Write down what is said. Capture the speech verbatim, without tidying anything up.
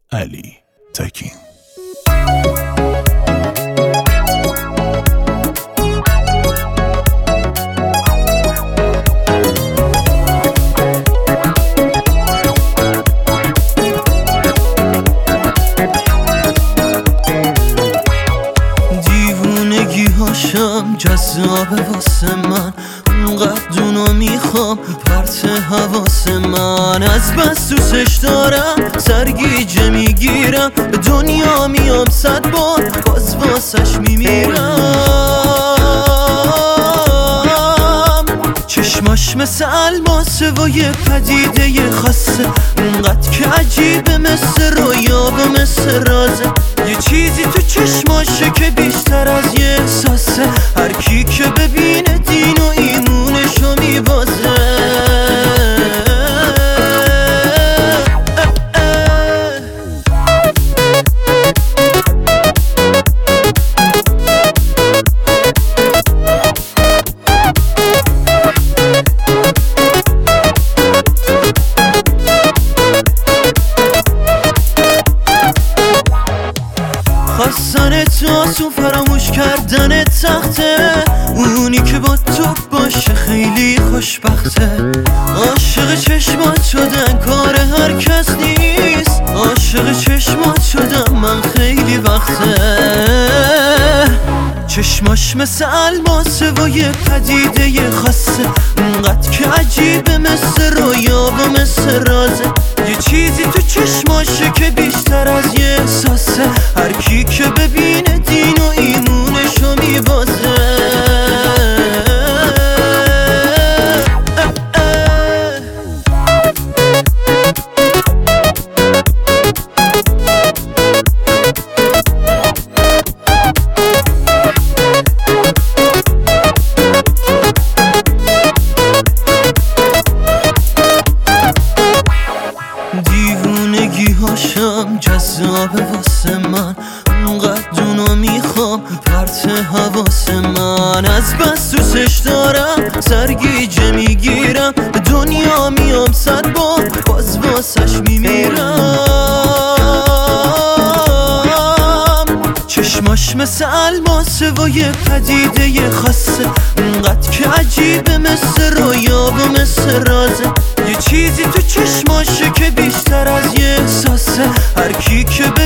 علی تکین. دیوونگی هاشم جذابه واسه من، اونقدر اونو میخوام پرت حواس من. از بس دوستش دارم سرگیجه میگیرم، به دنیا میام صد بار باز واسش میمیرم. چشماش مثل الماسه و یه پدیده یه خاصه، اونقدر که عجیبه مثل رویا و مثل رازه. یه چیزی تو چشماشه که بیشتر از یه احساسه، هر کی که ببینه دین و ایمونشو میبازه. خواستن تو آسون فراموش کردن تخته، اونی که با تو باشه خیلی خوشبخته. عاشق چشمات شدن کار هر کس نیست، عاشق چشمات شدم من خیلی وقته. چشماش مثل الماسه و یه پدیده یه خاصه، اونقدر که عجیبه مثل رویا و مثل رازه. یه چیزی تو چشماشه که بیشتر از یه احساسه، هر کی که ببینه دین و ایمونشو میبازه. دیوونگی هاشم جذابه واسه من، اونقدر اونو میخوام پرت حواس من. از بس دوستش دارم سرگیجه میگیرم، به دنیا میام صد بار باز واسش میمیرم. چشماش مثل الماسه و یه پدیده یه خاصه، اونقدر که عجیبه مثل رویا و مثل رازه. یه چیزی تو چشماشه که بیشتر از یه احساسه، هر کی که